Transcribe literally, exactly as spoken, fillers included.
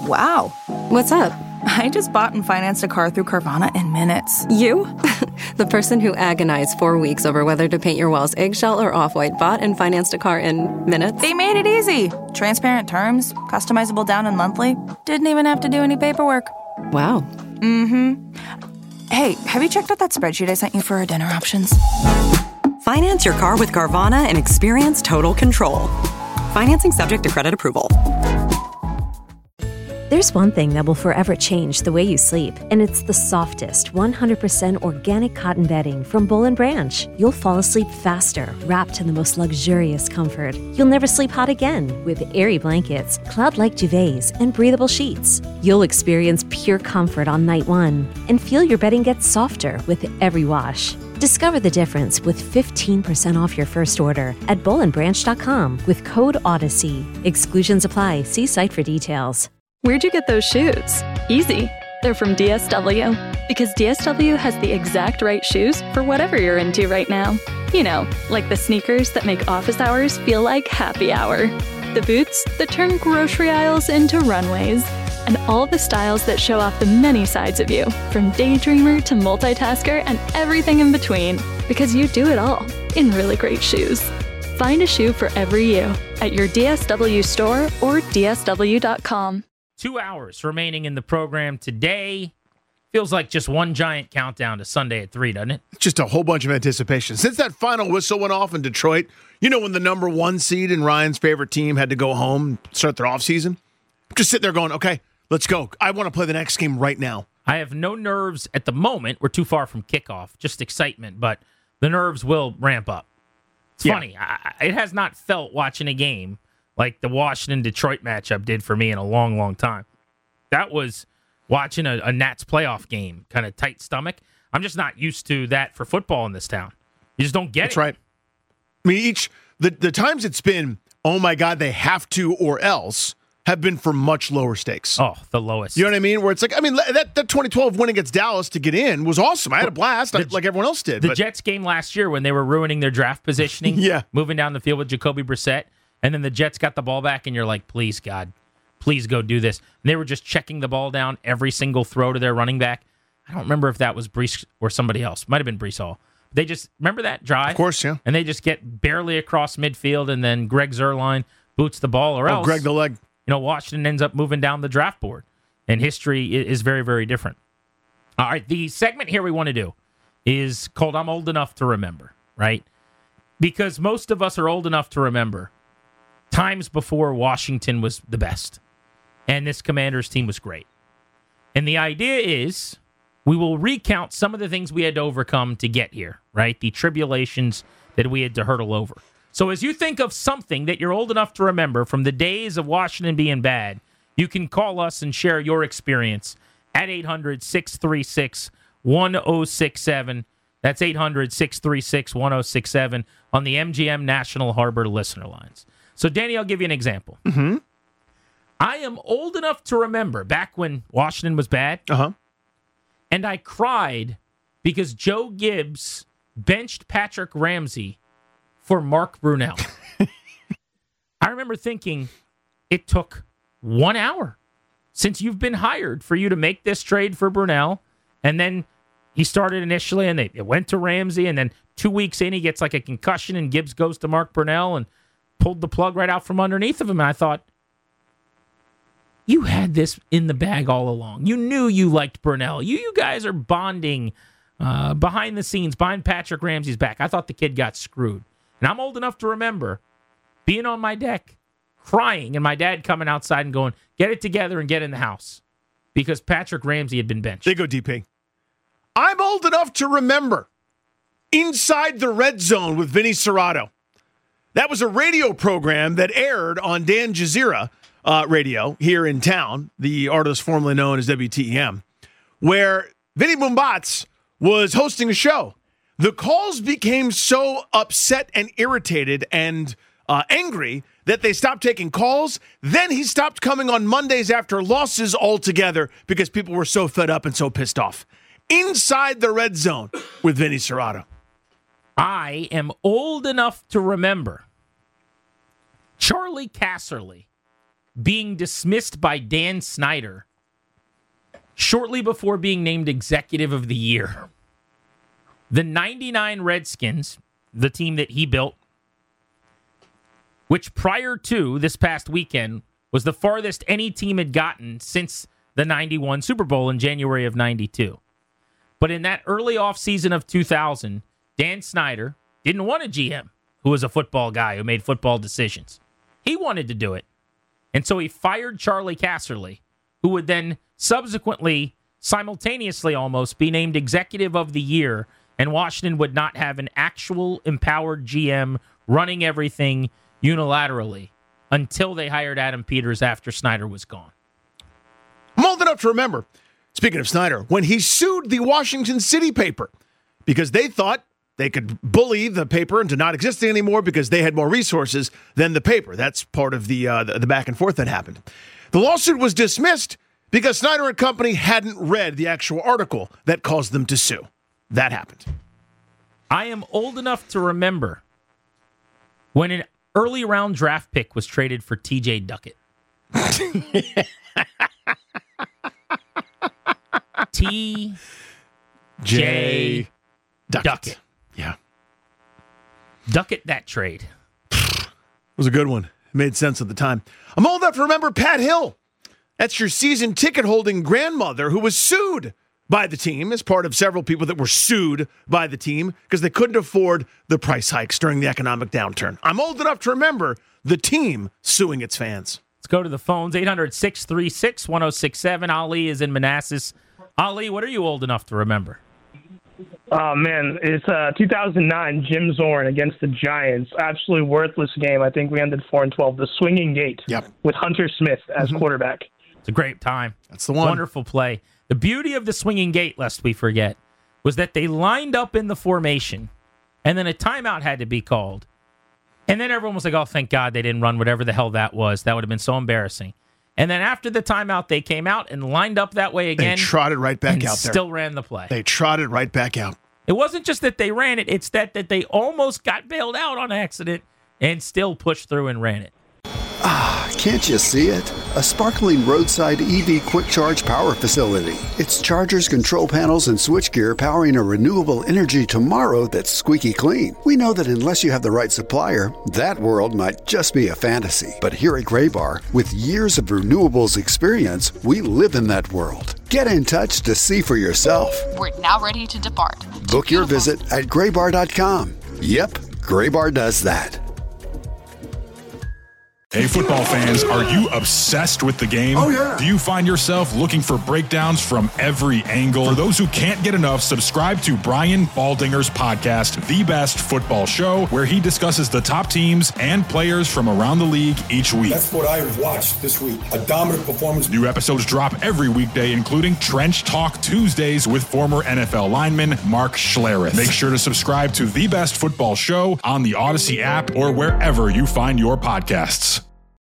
Wow. What's up? I just bought and financed a car through Carvana in minutes. You? The person who agonized four weeks over whether to paint your walls eggshell or off-white bought and financed a car in minutes? They made it easy. Transparent terms, customizable down and monthly. Didn't even have to do any paperwork. Wow. Mm-hmm. Hey, have you checked out that spreadsheet I sent you for our dinner options? Finance your car with Carvana and experience total control. Financing subject to credit approval. There's one thing that will forever change the way you sleep, and it's the softest, one hundred percent organic cotton bedding from Boll and Branch. You'll fall asleep faster, wrapped in the most luxurious comfort. You'll never sleep hot again with airy blankets, cloud-like duvets, and breathable sheets. You'll experience pure comfort on night one and feel your bedding get softer with every wash. Discover the difference with fifteen percent off your first order at boll and branch dot com with code Odyssey. Exclusions apply. See site for details. Where'd you get those shoes? Easy. They're from D S W. Because D S W has the exact right shoes for whatever you're into right now. You know, like the sneakers that make office hours feel like happy hour. The boots that turn grocery aisles into runways. And all the styles that show off the many sides of you, from daydreamer to multitasker and everything in between. Because you do it all in really great shoes. Find a shoe for every you at your D S W store or D S W dot com. Two hours remaining in the program today. Feels like just one giant countdown to Sunday at three, doesn't it? Just a whole bunch of anticipation. Since that final whistle went off in Detroit, you know when the number one seed in Ryan's favorite team had to go home, start their offseason? Just sitting there going, okay, let's go. I want to play the next game right now. I have no nerves at the moment. We're too far from kickoff. Just excitement, but the nerves will ramp up. It's Yeah. funny. I, it has not felt watching a game like the Washington-Detroit matchup did for me in a long, long time. That was watching a, a Nats playoff game, kind of tight stomach. I'm just not used to that for football in this town. You just don't get That's it. right. I mean, each the, the times it's been, oh my God, they have to or else, have been for much lower stakes. Oh, the lowest. You know what I mean? Where it's like, I mean, that, that twenty twelve win against Dallas to get in was awesome. I had a blast, The- like everyone else did. The but Jets game last year when they were ruining their draft positioning, Yeah. moving down the field with Jacoby Brissett, and then the Jets got the ball back, and you're like, please, God, please go do this. And they were just checking the ball down every single throw to their running back. I don't remember if that was Brees or somebody else. Might have been Brees Hall. They just, remember that drive? Of course, yeah. And they just get barely across midfield, and then Greg Zuerlein boots the ball, or Oh, else, Greg the leg. you know, Washington ends up moving down the draft board. And history i- is very, very different. All right, the segment here we want to do is called I'm Old Enough to Remember, right? Because most of us are old enough to remember times before Washington was the best. And this Commanders team was great. And the idea is we will recount some of the things we had to overcome to get here, right? The tribulations that we had to hurdle over. So as you think of something that you're old enough to remember from the days of Washington being bad, you can call us and share your experience at eight hundred, six three six, one oh six seven. That's eight hundred, six three six, one oh six seven on the M G M National Harbor listener lines. So, Danny, I'll give you an example. Mm-hmm. I am old enough to remember back when Washington was bad, Uh-huh. and I cried because Joe Gibbs benched Patrick Ramsey for Mark Brunell. I remember thinking it took one hour since you've been hired for you to make this trade for Brunell, and then he started initially, and they it went to Ramsey, and then two weeks in, he gets like a concussion, and Gibbs goes to Mark Brunell and pulled the plug right out from underneath of him. And I thought, you had this in the bag all along. You knew you liked Brunell. You you guys are bonding uh, behind the scenes, behind Patrick Ramsey's back. I thought the kid got screwed. And I'm old enough to remember being on my deck, crying, and my dad coming outside and going, get it together and get in the house. Because Patrick Ramsey had been benched. There you go, D P. I'm old enough to remember Inside the Red Zone with Vinny Serrato. That was a radio program that aired on Dan Jazeera uh, radio here in town, the artist formerly known as W T E M, where Vinny Boombatz was hosting a show. The calls became so upset and irritated and uh, angry that they stopped taking calls. Then he stopped coming on Mondays after losses altogether because people were so fed up and so pissed off. Inside the Red Zone with Vinny Serrato. I am old enough to remember Charlie Casserly being dismissed by Dan Snyder shortly before being named Executive of the Year. The ninety-nine Redskins, the team that he built, which prior to this past weekend was the farthest any team had gotten since the ninety-one Super Bowl in January of ninety-two. But in that early offseason of two thousand, Dan Snyder didn't want a G M who was a football guy who made football decisions. He wanted to do it. And so he fired Charlie Casserly, who would then subsequently, simultaneously almost, be named Executive of the Year, and Washington would not have an actual empowered G M running everything unilaterally until they hired Adam Peters after Snyder was gone. I'm old enough to remember, speaking of Snyder, when he sued the Washington City paper because they thought they could bully the paper into not existing anymore because they had more resources than the paper. That's part of the, uh, the the back and forth that happened. The lawsuit was dismissed because Snyder and company hadn't read the actual article that caused them to sue. That happened. I am old enough to remember when an early round draft pick was traded for T J Duckett. T J Duckett. Duckett. Yeah. Duckett that trade. It was a good one. It made sense at the time. I'm old enough to remember Pat Hill. That's your season ticket holding grandmother who was sued by the team as part of several people that were sued by the team because they couldn't afford the price hikes during the economic downturn. I'm old enough to remember the team suing its fans. Let's go to the phones. eight hundred, six three six, one oh six seven. Ali is in Manassas. Ali, what are you old enough to remember? Oh, man, it's uh, two thousand nine, Jim Zorn against the Giants. Absolutely worthless game. I think we ended four and twelve. The Swinging Gate yep. with Hunter Smith as mm-hmm. quarterback. It's a great time. That's the one. Wonderful play. The beauty of the Swinging Gate, lest we forget, was that they lined up in the formation, and then a timeout had to be called. And then everyone was like, oh, thank God they didn't run whatever the hell that was. That would have been so embarrassing. And then after the timeout, they came out and lined up that way again. They trotted right back and out there. Still ran the play. They trotted right back out. It wasn't just that they ran it. It's that, that they almost got bailed out on accident and still pushed through and ran it. Ah, can't you see it? A sparkling roadside E V quick charge power facility. It's chargers, control panels, and switchgear powering a renewable energy tomorrow that's squeaky clean. We know that unless you have the right supplier, that world might just be a fantasy. But here at Graybar, with years of renewables experience, we live in that world. Get in touch to see for yourself. We're now ready to depart. Book your visit at graybar dot com. Yep, Graybar does that. Hey, football fans, are you obsessed with the game? Oh, yeah. Do you find yourself looking for breakdowns from every angle? For those who can't get enough, subscribe to Brian Baldinger's podcast, The Best Football Show, where he discusses the top teams and players from around the league each week. That's what I watched this week. A dominant performance. New episodes drop every weekday, including Trench Talk Tuesdays with former N F L lineman Mark Schlereth. Make sure to subscribe to The Best Football Show on the Odyssey app or wherever you find your podcasts.